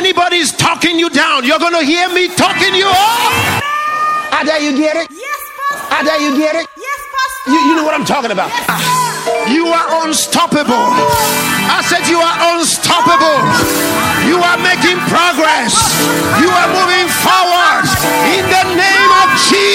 anybody is talking you down, you're going to hear me talking you up. I dare you get it? Yes, Pastor. I dare you get it? Yes, Pastor. You know what I'm talking about. Yes, You are unstoppable. I said you are unstoppable. You are making progress. You are moving forward in the name of Jesus.